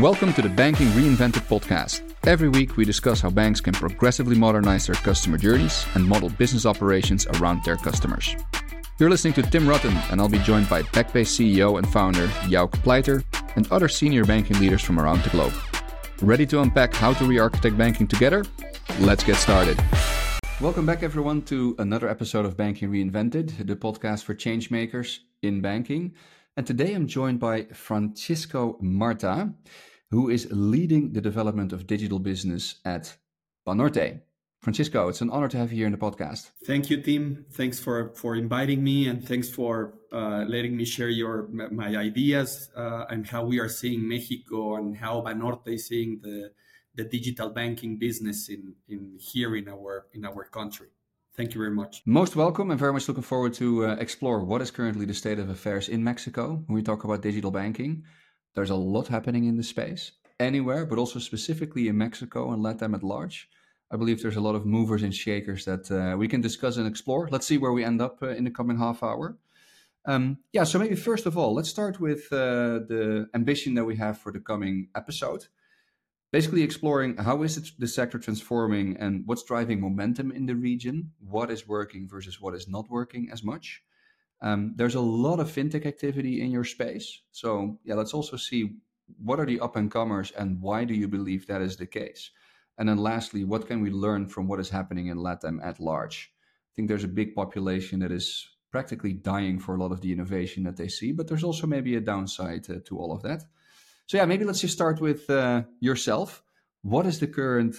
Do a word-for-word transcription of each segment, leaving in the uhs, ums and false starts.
Welcome to the Banking Reinvented podcast. Every week we discuss how banks can progressively modernize their customer journeys and model business operations around their customers. You're listening to Tim Rutten, and I'll be joined by Backbase C E O and founder Jouke Pleiter and other senior banking leaders from around the globe. Ready to unpack how to re-architect banking together? Let's get started. Welcome back, everyone, to another episode of Banking Reinvented, the podcast for changemakers in banking. And today I'm joined by Francisco Marta, who is leading the development of digital business at Banorte. Francisco, it's an honor to have you here in the podcast. Thank you, Tim. Thanks for, for inviting me, and thanks for uh, letting me share your my ideas uh, and how we are seeing Mexico and how Banorte is seeing the, the digital banking business in, in here in our in our country. Thank you very much. Most welcome, and very much looking forward to uh, explore what is currently the state of affairs in Mexico when we talk about digital banking. There's a lot happening in the space, anywhere, but also specifically in Mexico and LATAM at large. I believe there's a lot of movers and shakers that uh, we can discuss and explore. Let's see where we end up uh, in the coming half hour. Um, yeah, so maybe first of all, let's start with uh, the ambition that we have for the coming episode. Basically exploring how is it the sector transforming and what's driving momentum in the region, what is working versus what is not working as much. Um, there's a lot of fintech activity in your space. So yeah, let's also see what are the up-and-comers and why do you believe that is the case? And then lastly, what can we learn from what is happening in LATAM at large? I think there's a big population that is practically dying for a lot of the innovation that they see, but there's also maybe a downside uh, to all of that. So yeah, maybe let's just start with uh, yourself. What is the current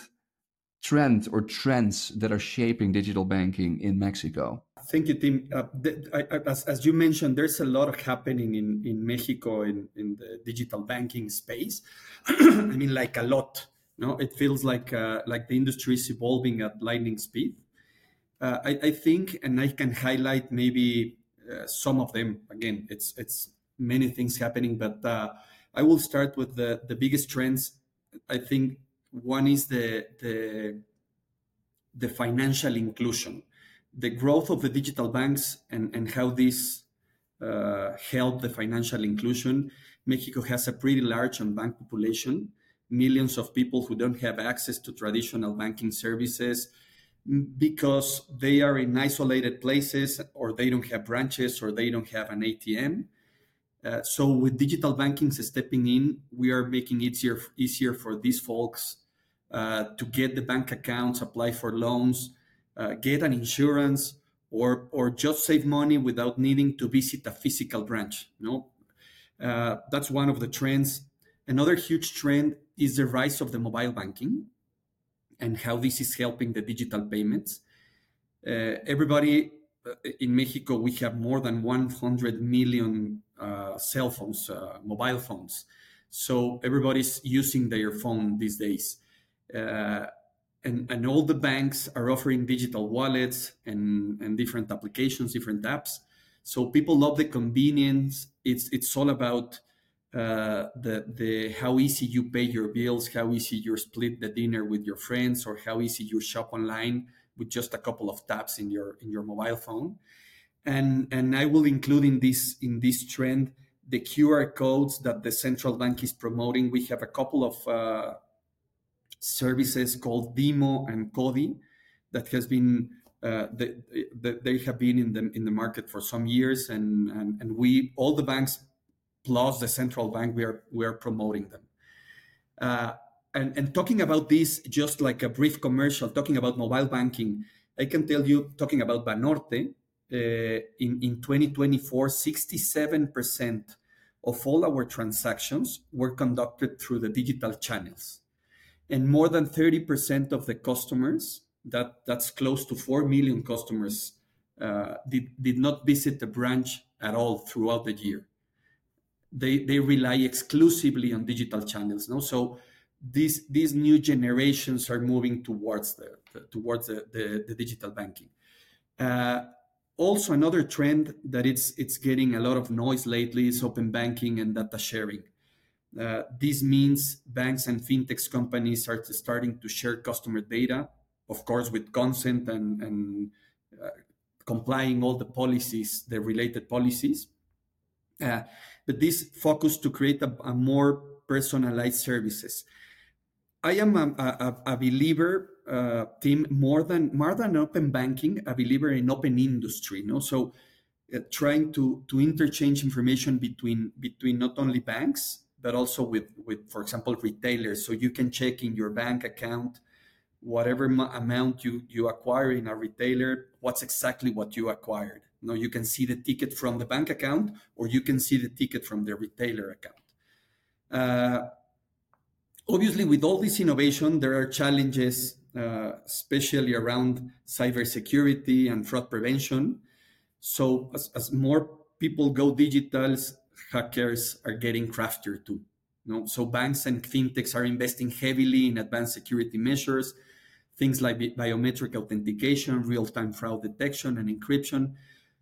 trend or trends that are shaping digital banking in Mexico? Thank you, Tim. Uh, th- I, I, as, as you mentioned, there's a lot of happening in, in Mexico in, in the digital banking space. I mean, like a lot. No, it feels like uh, like the industry is evolving at lightning speed. Uh, I, I think, and I can highlight maybe uh, some of them. Again, it's it's many things happening, but uh, I will start with the, the biggest trends. I think one is the the the financial inclusion. The growth of the digital banks and, and how this uh, help the financial inclusion. Mexico has a pretty large unbanked population, millions of people who don't have access to traditional banking services because they are in isolated places or they don't have branches or they don't have an A T M. Uh, so with digital banking stepping in, we are making it easier, easier for these folks uh, to get the bank accounts, apply for loans, Uh, get an insurance, or or just save money without needing to visit a physical branch. No, uh, that's one of the trends. Another huge trend is the rise of the mobile banking and how this is helping the digital payments. Uh, everybody uh, in Mexico, we have more than one hundred million uh, cell phones, uh, mobile phones. So everybody's using their phone these days. Uh, And, and all the banks are offering digital wallets and, and different applications, different apps. So people love the convenience. It's it's all about uh, the the how easy you pay your bills, how easy you split the dinner with your friends, or how easy you shop online with just a couple of taps in your in your mobile phone. And and I will include in this in this trend the Q R codes that the central bank is promoting. We have a couple of uh, services called Dimo and Codi that has been uh, they, they have been in the in the market for some years, and, and and we all the banks plus the central bank we are we are promoting them. Uh, and and talking about this, just like a brief commercial, talking about mobile banking, I can tell you, talking about Banorte, uh, in in twenty twenty-four, sixty-seven percent of all our transactions were conducted through the digital channels. And more than thirty percent of the customers, that, that's close to four million customers, uh, did, did not visit the branch at all throughout the year. They, they rely exclusively on digital channels. No? So these, these new generations are moving towards the, the towards the, the, the digital banking. Uh, also, another trend that it's, it's getting a lot of noise lately is open banking and data sharing. Uh, this means banks and fintech companies are starting to share customer data, of course, with consent and, and uh, complying all the policies, the related policies. Uh, but this focus to create a, a more personalized services. I am a, a, a believer, uh, Tim, more than more than open banking, a believer in open industry. You know? So uh, trying to to interchange information between between not only banks but also with with, for example, retailers. So you can check in your bank account whatever m- amount you you acquire in a retailer, what's exactly what you acquired. You know, you can see the ticket from the bank account, or you can see the ticket from the retailer account. Uh, Obviously, with all this innovation, there are challenges, uh, especially around cybersecurity and fraud prevention. So, as, as more people go digital, hackers are getting craftier too. You know? So, banks and fintechs are investing heavily in advanced security measures, things like bi- biometric authentication, real-time fraud detection, and encryption.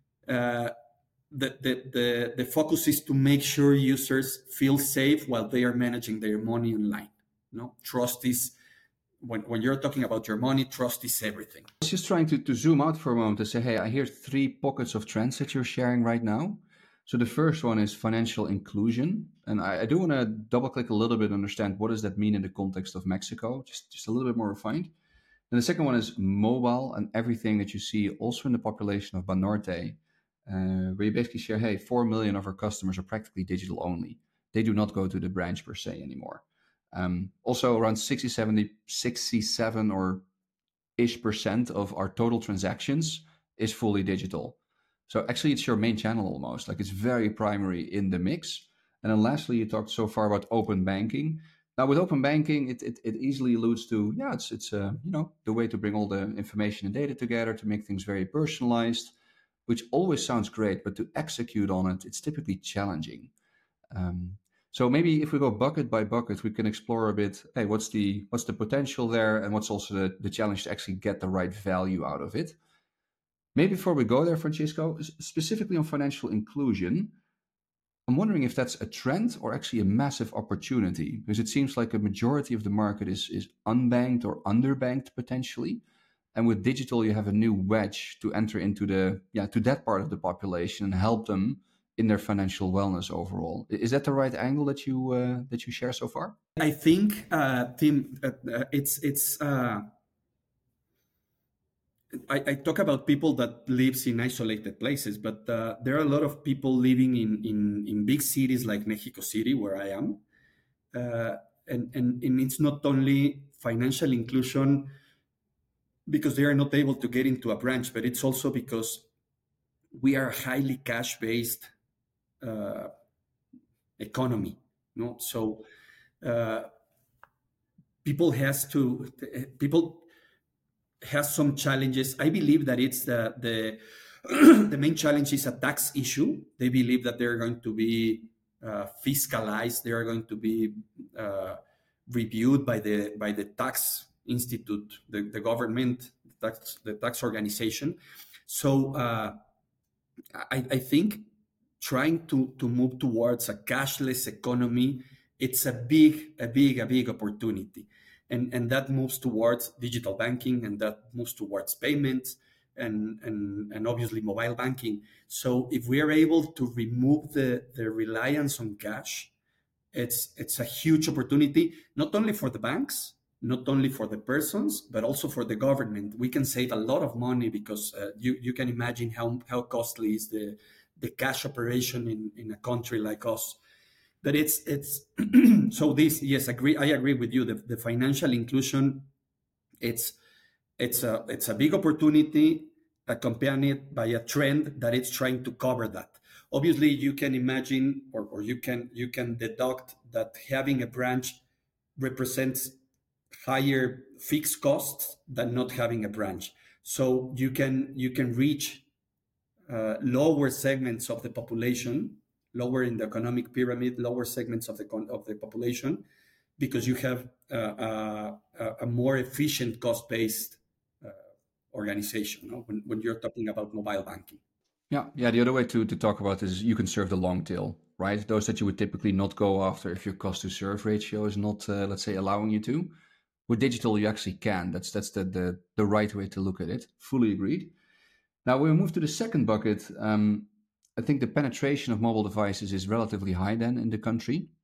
Uh, the, the, the, the focus is to make sure users feel safe while they are managing their money online. You know, trust is, when, when you're talking about your money, trust is everything. I was just trying to, to zoom out for a moment to say, hey, I hear three pockets of trends that you're sharing right now. So the first one is financial inclusion. And I, I do want to double click a little bit and understand what does that mean in the context of Mexico, just, just a little bit more refined. And the second one is mobile and everything that you see also in the population of Banorte, uh, where you basically share, hey, four million of our customers are practically digital only. They do not go to the branch per se anymore. Um, also, around sixty, seventy, sixty-seven or ish percent of our total transactions is fully digital. So actually, it's your main channel almost. Like it's very primary in the mix. And then lastly, you talked so far about open banking. Now, with open banking, it, it, it easily alludes to, yeah, it's it's uh, you know the way to bring all the information and data together to make things very personalized, which always sounds great, but to execute on it, it's typically challenging. Um, so maybe if we go bucket by bucket, we can explore a bit. Hey, what's the what's the potential there, and what's also the, the challenge to actually get the right value out of it? Maybe before we go there, Francisco, s- specifically on financial inclusion, I'm wondering if that's a trend or actually a massive opportunity, because it seems like a majority of the market is is unbanked or underbanked potentially. And with digital, you have a new wedge to enter into the yeah to that part of the population and help them in their financial wellness overall. I- Is that the right angle that you uh, that you share so far? I think, uh, Tim, uh, uh, it's it's. Uh, I, I talk about people that lives in isolated places, but uh, there are a lot of people living in, in in big cities like Mexico City, where I am, uh, and, and and it's not only financial inclusion because they are not able to get into a branch, but it's also because we are a highly cash based uh, economy. You know? So uh, people has to people has some challenges. I believe that it's the the the main challenge is a tax issue. They believe that they're going to be uh, fiscalized. They are going to be uh, reviewed by the by the tax institute, the, the government, the tax the tax organization. So uh, I, I think trying to to move towards a cashless economy, it's a big a big a big opportunity, and and that moves towards digital banking, and that moves towards payments, and and and obviously mobile banking. So if we are able to remove the the reliance on cash, it's it's a huge opportunity, not only for the banks, not only for the persons, but also for the government. We can save a lot of money because uh, you you can imagine how how costly is the the cash operation in in a country like us. But it's it's so this, yes, agree I agree with you. The, the financial inclusion, it's it's a it's a big opportunity accompanied by a trend that it's trying to cover that. Obviously, you can imagine, or, or you can you can deduct that having a branch represents higher fixed costs than not having a branch. So you can you can reach uh, lower segments of the population, lower in the economic pyramid, lower segments of the con- of the population, because you have uh, uh, a, a more efficient cost based uh, organization, no? when, when you're talking about mobile banking. Yeah, yeah. The other way to to talk about this is you can serve the long tail, right? Those that you would typically not go after if your cost to serve ratio is not, uh, let's say, allowing you to. With digital, you actually can. That's that's the the the right way to look at it. Fully agreed. Now, when we move to the second bucket, um, I think the penetration of mobile devices is relatively high then in the country.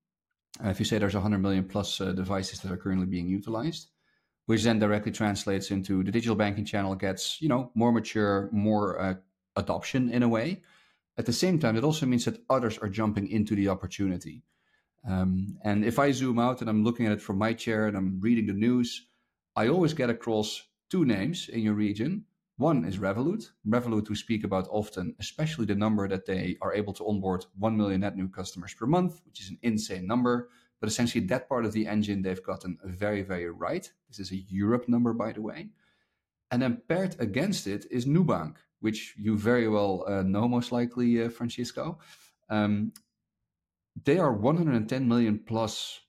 Uh, if you say there's one hundred million plus uh, devices that are currently being utilized, which then directly translates into the digital banking channel gets, you know, more mature, more uh, adoption in a way. At the same time, it also means that others are jumping into the opportunity. Um, and if I zoom out and I'm looking at it from my chair and I'm reading the news, I always get across two names in your region. One is Revolut. Revolut, we speak about often, especially the number that they are able to onboard one million net new customers per month, which is an insane number. But essentially, that part of the engine they've gotten very, very right. This is a Europe number, by the way. And then paired against it is Nubank, which you very well uh, know, most likely, uh, Francisco. Um, they are one hundred ten million plus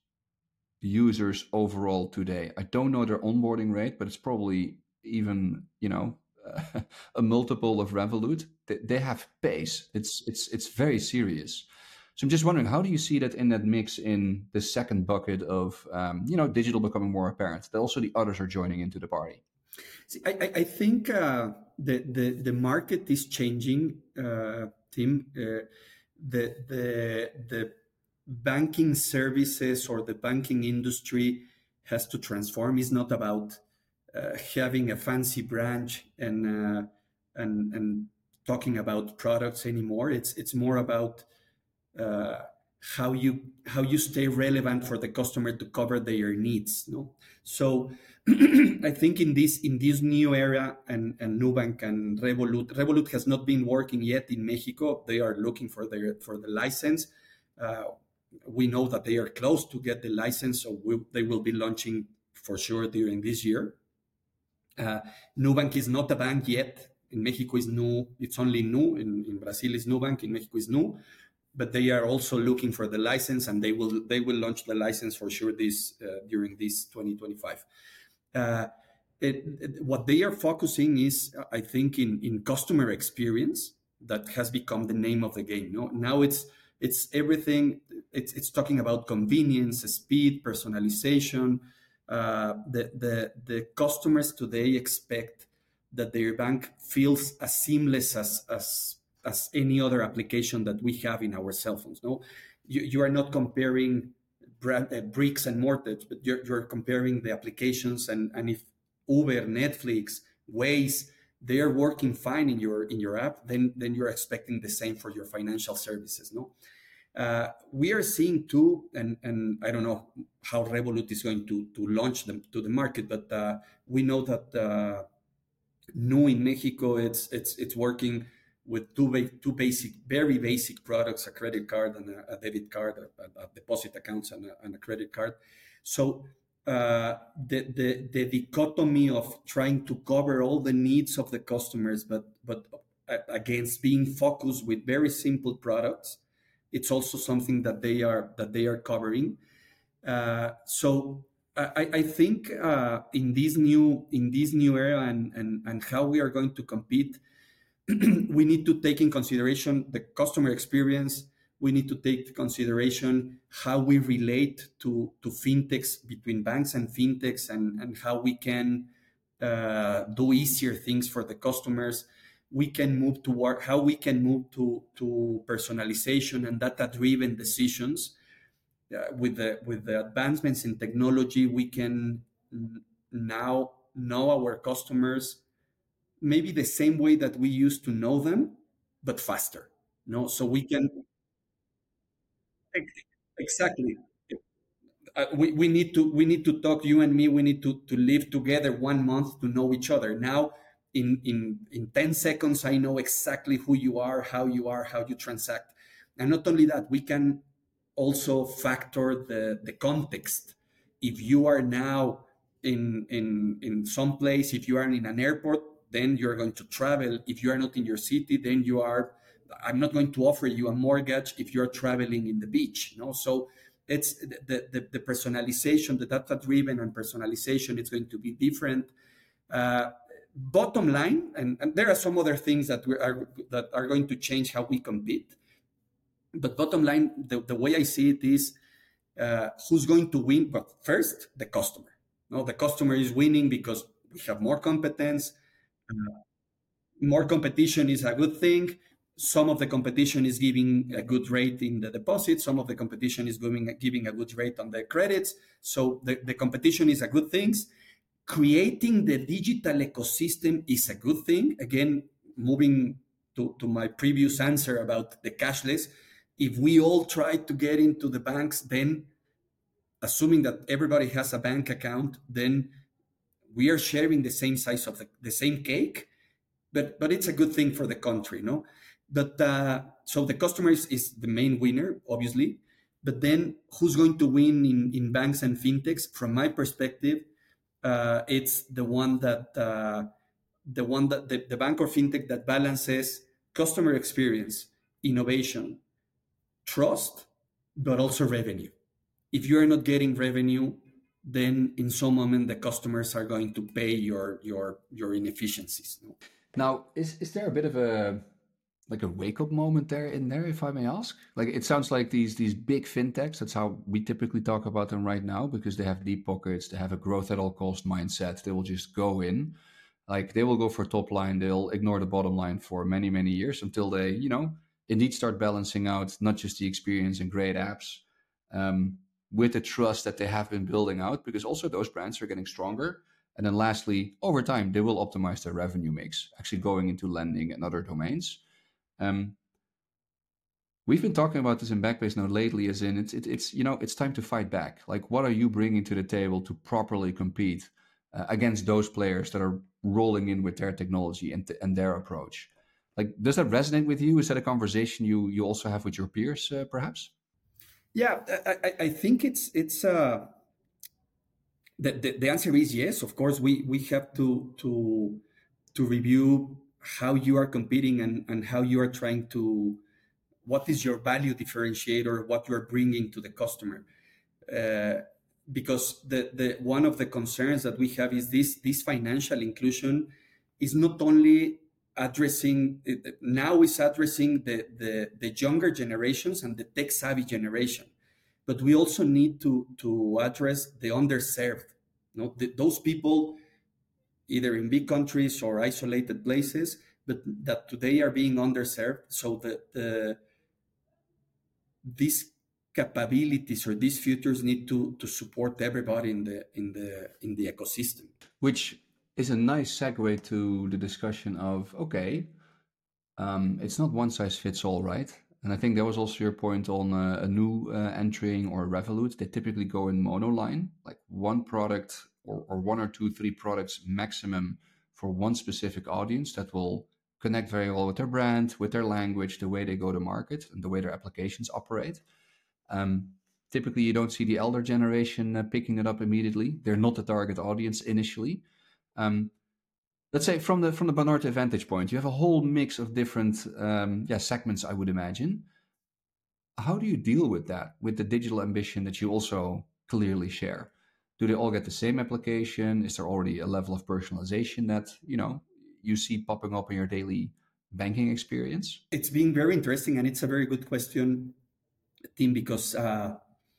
users overall today. I don't know their onboarding rate, but it's probably even, you know, uh, a multiple of Revolut. They, they have pace. It's it's it's very serious. So I'm just wondering, how do you see that in that mix in the second bucket of, um, you know, digital becoming more apparent, that also the others are joining into the party? See, I, I think uh, the, the the market is changing, uh, Tim. Uh, the the the banking services or the banking industry has to transform. It's not about uh, having a fancy branch and uh, and and talking about products anymore. It's it's more about uh, how you how you stay relevant for the customer to cover their needs. No, so I think in this in this new era, and, and Nubank and Revolut, Revolut has not been working yet in Mexico. They are looking for their for the license. Uh, we know that they are close to get the license, so we, they will be launching for sure during this year. Uh, Nubank is not a bank yet. In Mexico is Nu. It's only Nu. In, in Brazil is Nubank. In Mexico is Nu. But they are also looking for the license, and they will they will launch the license for sure this uh, during this twenty twenty-five. Uh, it, it, what they are focusing is, I think, in, in customer experience. That has become the name of the game. No? Now it's it's everything. It's it's talking about convenience, speed, personalization. Uh, the the the customers today expect that their bank feels as seamless as as as any other application that we have in our cell phones. No, you, you are not comparing brand, uh, bricks and mortars, but you're, you're comparing the applications. And, and if Uber, Netflix, Waze, they are working fine in your in your app, then then you're expecting the same for your financial services. No, uh, we are seeing too, and and I don't know how Revolut is going to to launch them to the market, but uh, we know that uh, Nu in Mexico, it's it's it's working with two, ba- two basic, very basic products, a credit card and a, a debit card, a, a deposit accounts and a, and a credit card. So uh, the, the, the dichotomy of trying to cover all the needs of the customers, but, but against being focused with very simple products, it's also something that they are, that they are covering. Uh, so I, I think uh, in this new in this new era, and, and, and how we are going to compete, we need to take in consideration the customer experience. We need to take into consideration how we relate to, to fintechs, between banks and fintechs, and, and how we can uh, do easier things for the customers. We can move toward how we can move to, to personalization and data-driven decisions. Uh, with the with the advancements in technology, we can now know our customers maybe the same way that we used to know them, but faster. No, so we can exactly. Uh, we, we need to we need to talk, you and me. We need to to live together one month to know each other. Now, in in in ten seconds, I know exactly who you are, how you are, how you transact, and not only that, we can also factor the the context. If you are now in in in some place, if you are in an airport, then you're going to travel. If you are not in your city, then you are. I'm not going to offer you a mortgage if you're traveling in the beach. You know, so it's the, the, the personalization, the data-driven and personalization. It's going to be different. Uh, bottom line, and, and there are some other things that we are that are going to change how we compete. But bottom line, the, the way I see it is, uh, who's going to win? But first, the customer. No, the customer is winning because we have more competence. Uh, more competition is a good thing. some of the competition is giving a good rate in the deposit, some of the competition is giving, giving a good rate on the credits. So the, the competition is a good thing. Creating the digital ecosystem is a good thing. Again, moving to, to my previous answer about the cashless, if we all try to get into the banks, then assuming that everybody has a bank account, then we are sharing the same size of the, the same cake, but but it's a good thing for the country, no? But uh, so the customer is, is the main winner, obviously. But then who's going to win in, in banks and fintechs? From my perspective, uh, it's the one that uh, the one that the, the bank or fintech that balances customer experience, innovation, trust, but also revenue. If you are not getting revenue, then in some moment the customers are going to pay your your your inefficiencies. No? Now, is is there a bit of a like a wake up moment there in there, if I may ask? Like it sounds like these these big fintechs. That's how we typically talk about them right now, because they have deep pockets, they have a growth at all cost mindset. They will just go in, like they will go for top line. They'll ignore the bottom line for many many years until they, you know, indeed start balancing out not just the experience and great apps. Um, with the trust that they have been building out, because also those brands are getting stronger. And then lastly, over time, they will optimize their revenue mix, actually going into lending and other domains. Um, we've been talking about this in Backbase now lately, as in it's, it, it's, you know, it's time to fight back. Like, what are you bringing to the table to properly compete uh, against those players that are rolling in with their technology and, and their approach? Like, does that resonate with you? Is that a conversation you, you also have with your peers, uh, perhaps? Yeah, I, I think it's it's uh, the, the the answer is yes. Of course, we we have to to to review how you are competing and and how you are trying to, what is your value differentiator, what you are bringing to the customer. Uh, because the the one of the concerns that we have is this this financial inclusion is not only addressing, now is addressing the, the, the younger generations and the tech savvy generation. But we also need to, to address the underserved. You know, the, those people, either in big countries or isolated places, but that today are being underserved. So that the, these capabilities or these futures need to, to support everybody in the in the in the ecosystem. Which is a nice segue to the discussion of, okay, um, it's not one size fits all, right? And I think that was also your point on uh, a new uh, entering or Revolut. They typically go in monoline, like one product or, or one or two, three products maximum for one specific audience that will connect very well with their brand, with their language, the way they go to market, and the way their applications operate. Um, typically, you don't see the elder generation uh, picking it up immediately. They're not the target audience initially. Um, let's say from the from the Banorte vantage point, you have a whole mix of different um, yeah segments, I would imagine. How do you deal with that, with the digital ambition that you also clearly share? Do they all get the same application? Is there already a level of personalization that, you know, you see popping up in your daily banking experience? It's been very interesting, and it's a very good question, Tim, because uh,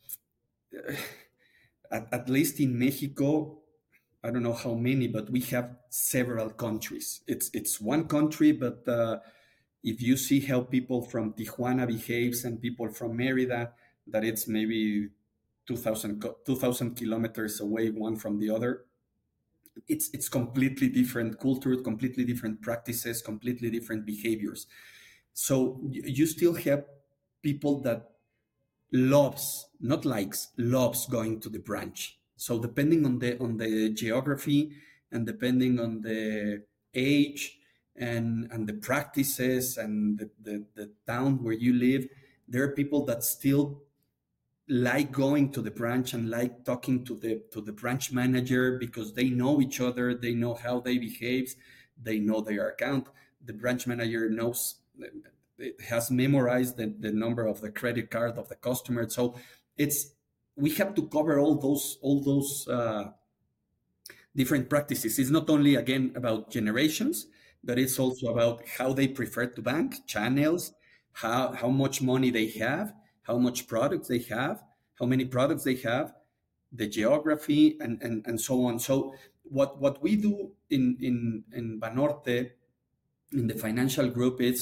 at, at least in Mexico, I don't know how many, but we have several countries. It's it's one country, but uh, if you see how people from Tijuana behaves and people from Merida, that it's maybe two thousand, two thousand kilometers away one from the other. It's it's completely different culture, completely different practices, completely different behaviors. So you still have people that loves, not likes, loves going to the branch. So depending on the on the geography and depending on the age and and the practices and the, the, the town where you live, there are people that still like going to the branch and like talking to the to the branch manager because they know each other, they know how they behave, they know their account. The branch manager knows, it has memorized the, the number of the credit card of the customer. So it's, we have to cover all those all those uh, different practices. It's not only, again, about generations, but it's also about how they prefer to bank, channels, how how much money they have, how much products they have, how many products they have, the geography, and and, and so on. So what what we do in in in Banorte, in the financial group, is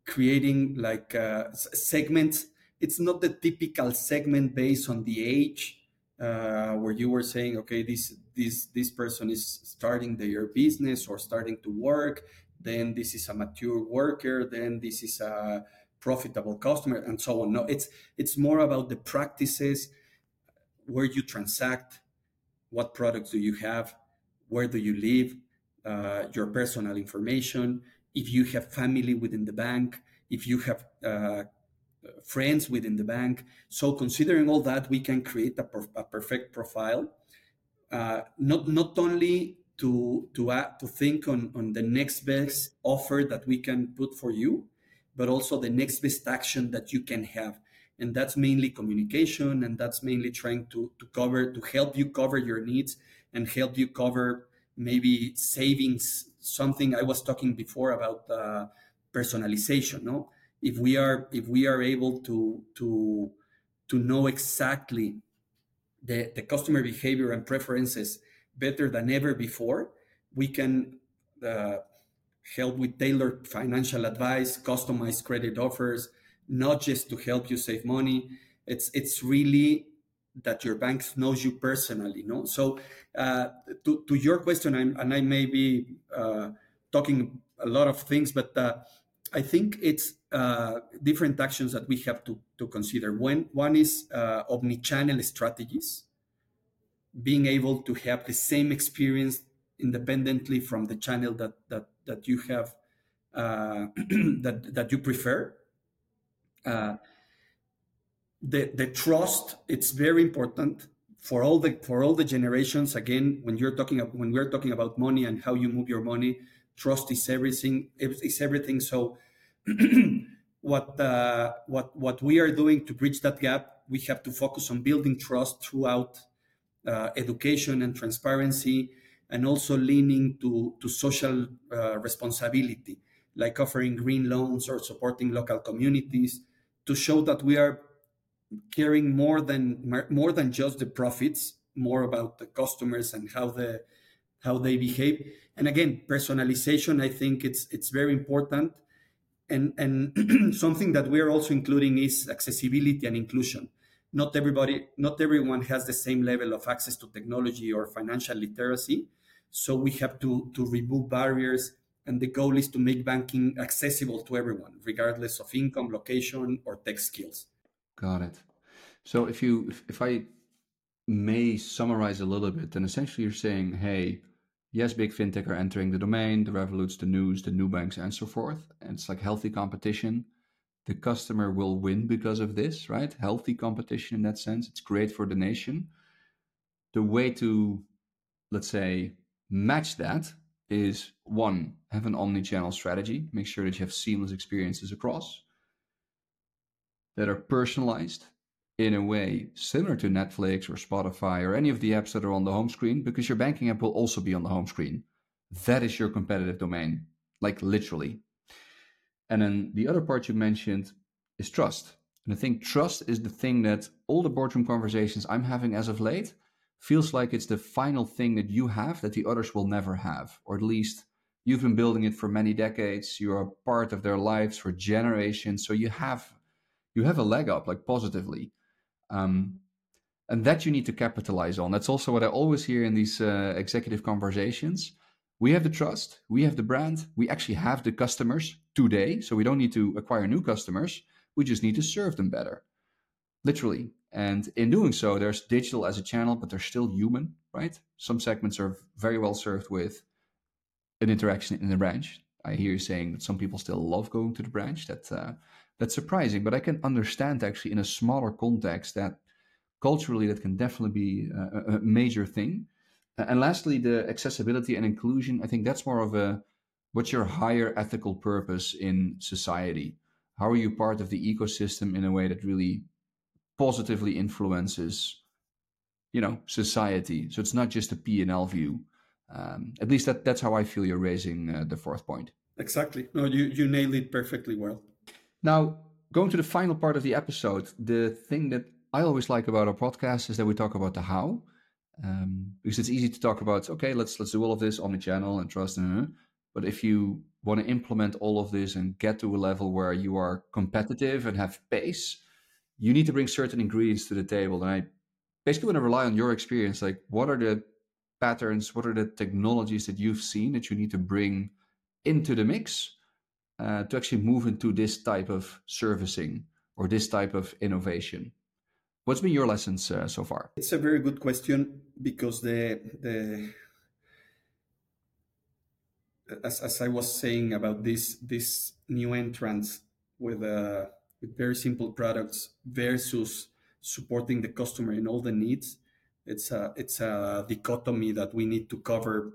creating like uh, segments. It's not the typical segment based on the age, uh, where you were saying, okay, this this this person is starting their business or starting to work, then this is a mature worker, then this is a profitable customer, and so on. No, it's it's more about the practices, where you transact, what products do you have, where do you live, uh, your personal information, if you have family within the bank, if you have uh, friends within the bank. So considering all that, we can create a, per- a perfect profile, uh, not not only to to add, to think on, on the next best offer that we can put for you, but also the next best action that you can have. And that's mainly communication, and that's mainly trying to, to cover, to help you cover your needs and help you cover maybe savings. Something I was talking before about uh, personalization. No, if we are if we are able to to to know exactly the, the customer behavior and preferences better than ever before, we can uh, help with tailored financial advice, customized credit offers, not just to help you save money. It's it's really that your bank knows you personally. No, so uh, to to your question, I'm, and I may be uh, talking a lot of things, but uh, I think it's uh, different actions that we have to to consider. When one is uh, omni-channel strategies, being able to have the same experience independently from the channel that that that you have, uh, that that you prefer. Uh, the the trust, it's very important for all the for all the generations. Again, when you're talking about, when we're talking about money and how you move your money, trust is everything. Is everything. So what uh, what what we are doing to bridge that gap, we have to focus on building trust throughout uh, education and transparency, and also leaning to, to social uh, responsibility, like offering green loans or supporting local communities, to show that we are caring more than more than just the profits, more about the customers and how the how they behave. And again, personalization, I think it's it's very important. And and something that we're also including is accessibility and inclusion. Not everybody, not everyone has the same level of access to technology or financial literacy. So we have to, to remove barriers. And the goal is to make banking accessible to everyone, regardless of income, location, or tech skills. Got it. So if you, if, if I may summarize a little bit, then essentially you're saying, hey, yes, big fintech are entering the domain, the Revoluts, the News, the Nubanks, and so forth. And it's like healthy competition. The customer will win because of this, right? Healthy competition in that sense. It's great for the nation. The way to, let's say, match that is, one, have an omni-channel strategy. Make sure that you have seamless experiences across that are personalized in a way similar to Netflix or Spotify or any of the apps that are on the home screen, because your banking app will also be on the home screen. That is your competitive domain, like literally. And then the other part you mentioned is trust. And I think trust is the thing that all the boardroom conversations I'm having as of late feels like it's the final thing that you have that the others will never have, or at least you've been building it for many decades. You are part of their lives for generations. So you have you have a leg up, like positively. Um, and that you need to capitalize on. That's also what I always hear in these uh, executive conversations. We have the trust, we have the brand, we actually have the customers today, so we don't need to acquire new customers. We just need to serve them better, literally. And in doing so, there's digital as a channel, but they're still human, right? Some segments are very well served with an interaction in the branch. I hear you saying that some people still love going to the branch. That, uh, that's surprising, but I can understand actually in a smaller context that culturally that can definitely be a, a major thing. And lastly, the accessibility and inclusion. I think that's more of a, what's your higher ethical purpose in society? How are you part of the ecosystem in a way that really positively influences, you know, society? So it's not just a P and L view. Um, at least that, that's how I feel you're raising uh, the fourth point. Exactly. No, you, you nailed it perfectly well. Now, going to the final part of the episode, the thing that I always like about our podcast is that we talk about the how. Um, because it's easy to talk about, okay, let's let's do all of this omnichannel and trust, and, but if you want to implement all of this and get to a level where you are competitive and have pace, you need to bring certain ingredients to the table. And I basically want to rely on your experience. Like, what are the patterns, what are the technologies that you've seen that you need to bring into the mix uh, to actually move into this type of servicing or this type of innovation? What's been your lessons uh, so far? It's a very good question, because the the as, as I was saying about this this new entrants with uh, with very simple products versus supporting the customer in all the needs, it's a it's a dichotomy that we need to cover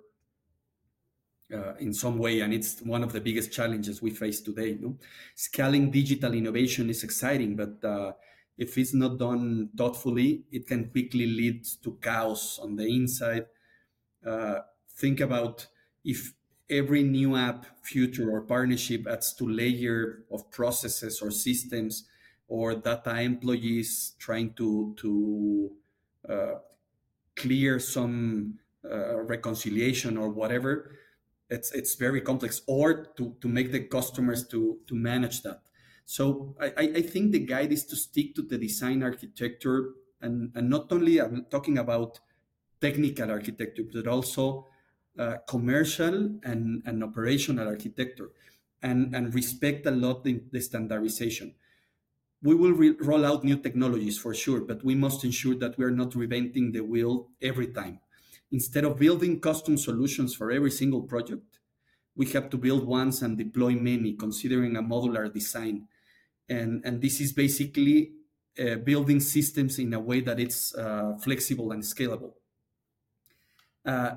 uh, in some way, and it's one of the biggest challenges we face today. No? Scaling digital innovation is exciting, but uh, if it's not done thoughtfully, it can quickly lead to chaos on the inside. Uh, think about if every new app, feature, or partnership adds to layer of processes or systems, or data employees trying to to uh, clear some uh, reconciliation or whatever. It's it's very complex, or to, to make the customers to to manage that. So I, I think the guide is to stick to the design architecture, and, and not only I'm talking about technical architecture, but also uh, commercial and, and operational architecture, and, and respect a lot the, the standardization. We will re- roll out new technologies for sure, but we must ensure that we are not reinventing the wheel every time. Instead of building custom solutions for every single project, we have to build ones and deploy many, considering a modular design. And, and this is basically uh, building systems in a way that it's uh, flexible and scalable. Uh,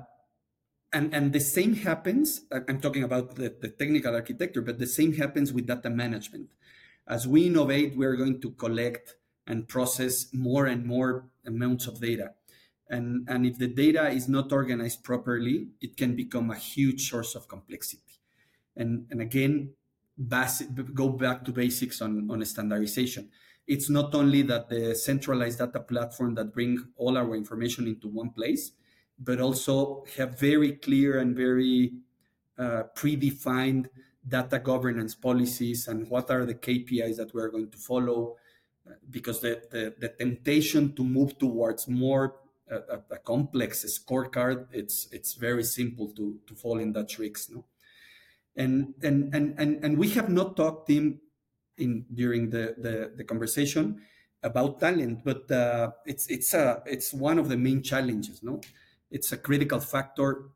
and, and the same happens, I'm talking about the, the technical architecture, but the same happens with data management. As we innovate, we're going to collect and process more and more amounts of data. And, and if the data is not organized properly, it can become a huge source of complexity. And, and again, basic, go back to basics on, on standardization. It's not only that the centralized data platform that bring all our information into one place, but also have very clear and very uh, predefined data governance policies and what are the K P Is that we're going to follow, because the, the, the temptation to move towards more uh, a, a complex scorecard, it's it's very simple to, to fall in that tricks. No? And, and, and, and, and we have not talked in, in during the, the, the conversation about talent, but uh, it's, it's, a, it's one of the main challenges. No? It's a critical factor.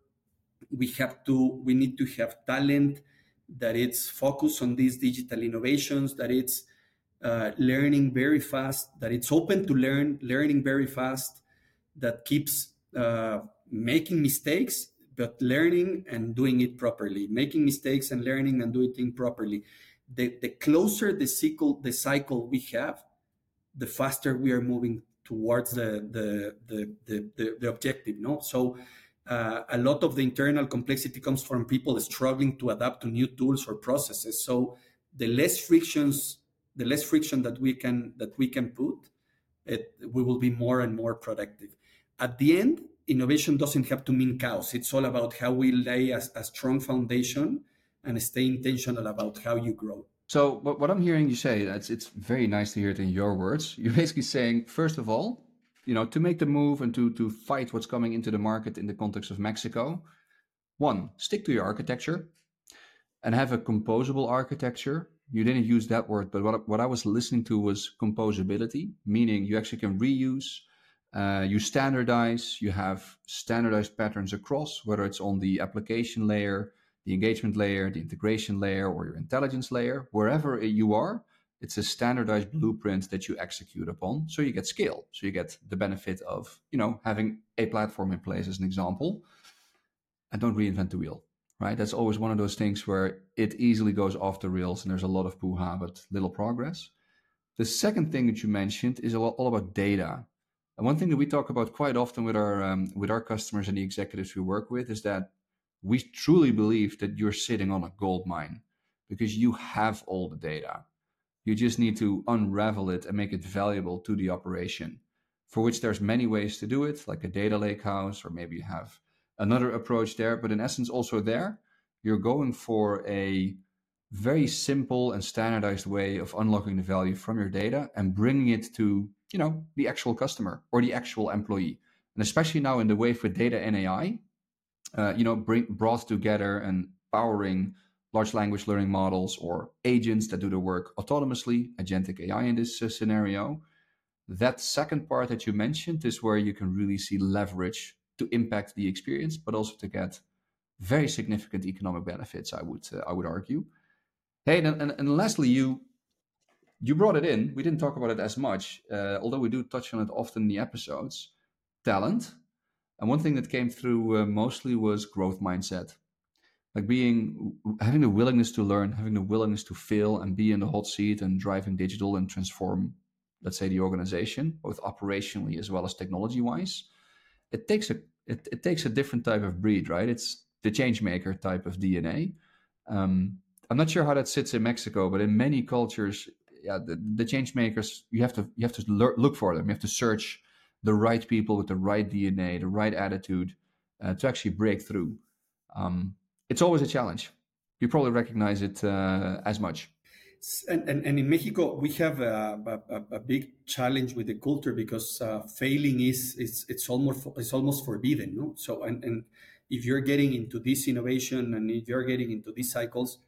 We have to, we need to have talent that it's focused on these digital innovations, that it's uh, learning very fast, that it's open to learn, learning very fast, that keeps uh, making mistakes, but learning and doing it properly, making mistakes and learning and doing it properly. The, the closer the cycle, the cycle we have, the faster we are moving towards the, the, the, the, the, the objective. No? So uh, a lot of the internal complexity comes from people struggling to adapt to new tools or processes. So the less frictions, the less friction that we can that we can put, it, we will be more and more productive. At the end, innovation doesn't have to mean chaos. It's all about how we lay a, a strong foundation and stay intentional about how you grow. So what, what I'm hearing you say, it's, it's very nice to hear it in your words. You're basically saying, first of all, you know, to make the move and to, to fight what's coming into the market in the context of Mexico, one, stick to your architecture and have a composable architecture. You didn't use that word, but what, what I was listening to was composability, meaning you actually can reuse, uh, you standardize, you have standardized patterns across, whether it's on the application layer, the engagement layer, the integration layer, or your intelligence layer, wherever you are, it's a standardized blueprint that you execute upon. So you get scale. So you get the benefit of, you know, having a platform in place as an example, and don't reinvent the wheel, right? That's always one of those things where it easily goes off the rails and there's a lot of poo-ha, but little progress. The second thing that you mentioned is all about data. And one thing that we talk about quite often with our um, with our customers and the executives we work with is that we truly believe that you're sitting on a gold mine because you have all the data. You just need to unravel it and make it valuable to the operation, for which there's many ways to do it, like a data lakehouse, or maybe you have another approach there. But in essence, also there, you're going for a very simple and standardized way of unlocking the value from your data and bringing it to, you know, the actual customer or the actual employee. And especially now in the wave with data and A I, uh, you know, bring, brought together and powering large language learning models or agents that do the work autonomously, agentic A I in this uh, scenario. That second part that you mentioned is where you can really see leverage to impact the experience, but also to get very significant economic benefits, I would uh, I would argue. Hey, and, and, and lastly, you you brought it in. We didn't talk about it as much, uh, although we do touch on it often in the episodes. Talent, and one thing that came through uh, mostly was growth mindset, like being having the willingness to learn, having the willingness to fail, and be in the hot seat and driving digital and transform, let's say, the organization, both operationally as well as technology wise. It takes a it, it takes a different type of breed, right? It's the change maker type of D N A. Um, I'm not sure how that sits in Mexico, but in many cultures, yeah, the, the change makers, you have to you have to lur- look for them. You have to search the right people with the right D N A, the right attitude uh, to actually break through. Um, it's always a challenge. You probably recognize it uh, as much. And, and, and in Mexico, we have a, a, a big challenge with the culture because uh, failing is, is it's almost it's almost forbidden. No, so and, and if you're getting into this innovation and if you're getting into these cycles,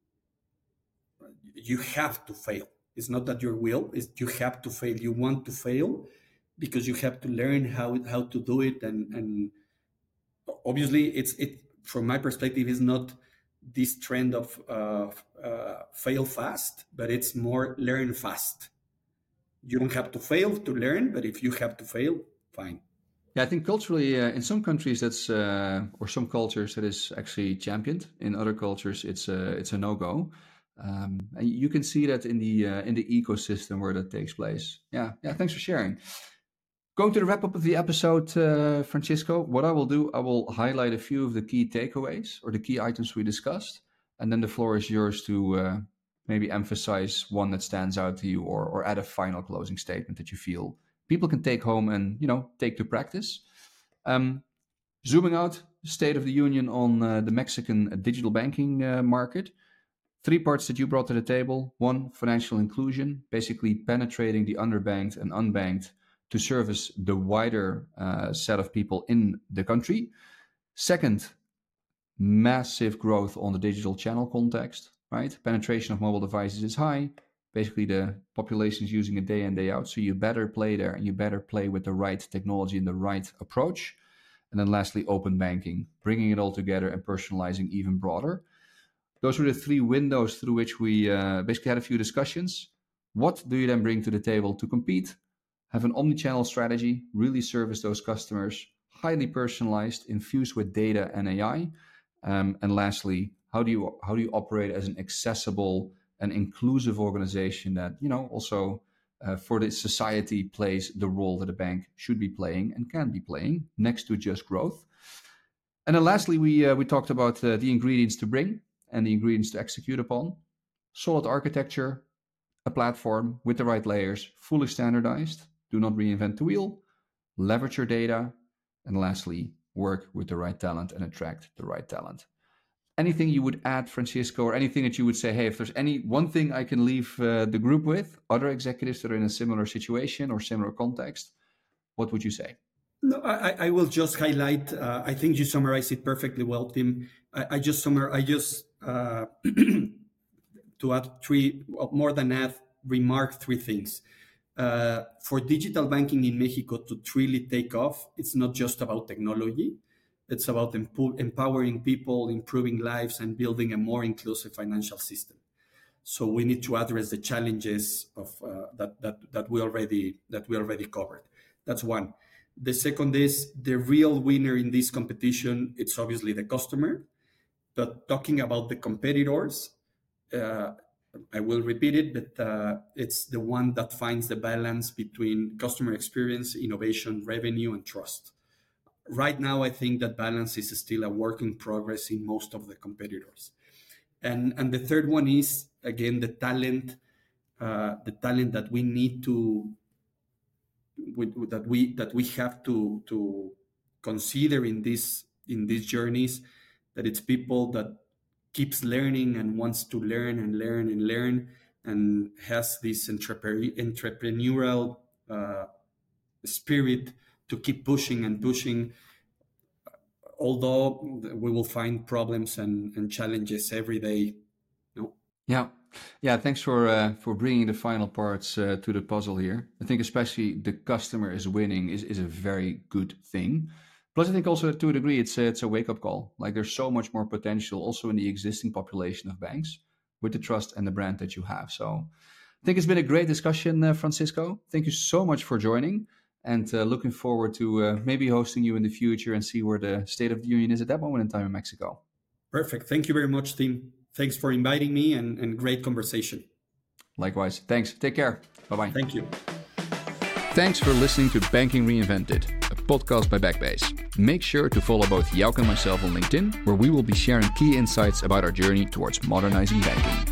you have to fail. It's not that your will is you have to fail. You want to fail because you have to learn how how to do it, and and obviously it's it from my perspective is not this trend of uh, uh, fail fast, but it's more learn fast. You don't have to fail to learn, but if you have to fail, fine. Yeah, I think culturally, uh, in some countries, that's uh, or some cultures that is actually championed. In other cultures, it's a it's a no go, um, and you can see that in the uh, in the ecosystem where that takes place. Yeah, yeah. Thanks for sharing. Going to the wrap up of the episode, uh, Francisco. What I will do, I will highlight a few of the key takeaways or the key items we discussed, and then the floor is yours to uh, maybe emphasize one that stands out to you, or or add a final closing statement that you feel people can take home and, you know, take to practice. Um, zooming out, State of the Union on uh, the Mexican digital banking uh, market. Three parts that you brought to the table. One, financial inclusion, basically penetrating the underbanked and unbanked to service the wider uh, set of people in the country. Second, massive growth on the digital channel context, right? Penetration of mobile devices is high. Basically, the population is using it day in, day out. So you better play there and you better play with the right technology and the right approach. And then lastly, open banking, bringing it all together and personalizing even broader. Those were the three windows through which we uh, basically had a few discussions. What do you then bring to the table to compete? Have an omni-channel strategy, really service those customers, highly personalized, infused with data and A I. Um, and lastly, how do you how do you operate as an accessible and inclusive organization that, you know, also uh, for the society plays the role that a bank should be playing and can be playing next to just growth. And then lastly, we uh, we talked about uh, the ingredients to bring and the ingredients to execute upon. Solid architecture, a platform with the right layers, fully standardized. Do not reinvent the wheel. Leverage your data. And lastly, work with the right talent and attract the right talent. Anything you would add, Francisco, or anything that you would say, hey, if there's any one thing I can leave uh, the group with, other executives that are in a similar situation or similar context, what would you say? No, I, I will just highlight. Uh, I think you summarized it perfectly well, Tim. I, I just summer. I just uh, to add three, well, more than add, remark three things. Uh, for digital banking in Mexico to truly take off, it's not just about technology. It's about empo- empowering people, improving lives, and building a more inclusive financial system. So we need to address the challenges of uh, that, that that we already that we already covered. That's one. The second is the real winner in this competition. It's obviously the customer, but talking about the competitors, uh, I will repeat it, but uh, it's the one that finds the balance between customer experience, innovation, revenue, and trust. Right now, I think that balance is still a work in progress in most of the competitors. And and the third one is again the talent, uh, the talent that we need to with, that we that we have to to consider in this in these journeys, that it's people that keeps learning and wants to learn and learn and learn, and has this entrepre- entrepreneurial uh, spirit to keep pushing and pushing, although we will find problems and, and challenges every day. You know? Yeah. Yeah, thanks for uh, for bringing the final parts uh, to the puzzle here. I think especially the customer is winning is, is a very good thing. Plus, I think also to a degree it's a, it's a wake-up call. Like there's so much more potential also in the existing population of banks with the trust and the brand that you have. So I think it's been a great discussion, uh, Francisco. Thank you so much for joining, and uh, looking forward to uh, maybe hosting you in the future and see where the State of the Union is at that moment in time in Mexico. Perfect. Thank you very much, Tim. Thanks for inviting me, and, and great conversation. Likewise. Thanks. Take care. Bye-bye. Thank you. Thanks for listening to Banking Reinvented, a podcast by Backbase. Make sure to follow both Jouke and myself on LinkedIn, where we will be sharing key insights about our journey towards modernizing banking.